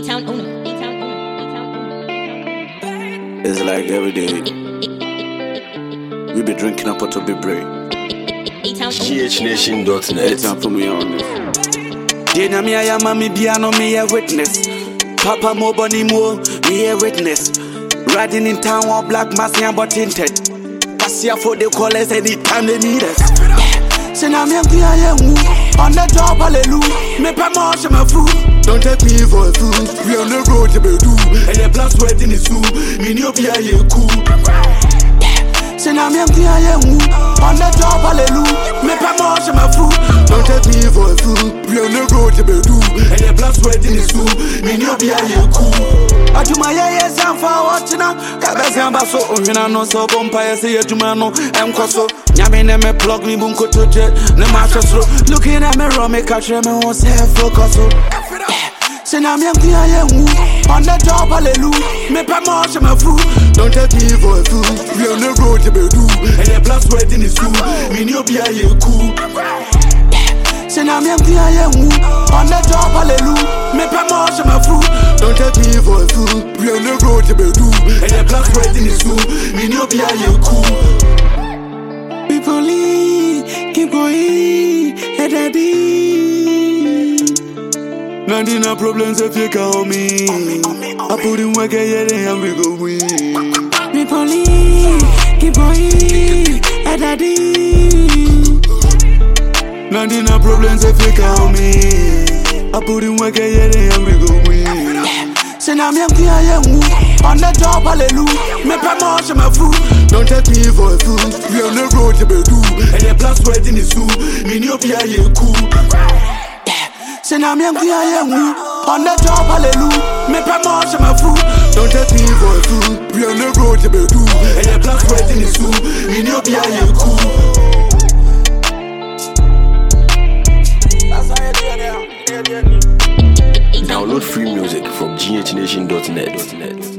A-Town owner. It's like every day we be drinking up to be brave. GHNation.net. A-Town put me on this. Jena mi aya mami biano me a witness. Papa mo boni mo me a witness. Riding in town all black mass but tinted. Passia for the callers anytime they need us. Sena mi aya on the job hallelujah. Me pa mo my food. Don't take me for a fool. We on the road to be do. And the blast sweat in the soup. Me no be a cool. Sena mi aya on the job hallelujah. Me pa mo my food. Don't take me for a fool. We on the road to be do. And the blast sweat in the soup. Me no be a cool. I do my yes and for watching now. Kabazamba so unina no so bumpire say to mano and koso. Nyamine me plug me bunko to jet. No matter slow. Looking at me rum me catch me on self focus. Say now me aya on the job hallelujah. Me pa mo my food. Don't take me for a fool. We on the road to be do. And the blast sweat in the soup. Me no be a cool. Say now me aya on the job hallelujah. Me pa mo my food. Don't take me for a fool. We on the road to be do. And the blast sweat in the soup. Me no be a cool. People keep going, head a Nothing no problems if you call me. I put in work and we go win. People keep going, head a Nothing no problems if you call me. I put in work and we go win. Say now me aya on the job hallelujah. Me pa mo my food. Don't take me for a fool. We on the road to be do. And the blast sweat in the soup. Me no be a cool. Say now me aya on the job hallelujah. Me pa mo my food. Don't take me for a fool. We on the road to be do. And the blast sweat in the soup. Me no be a cool. Download free music from GHNation.net.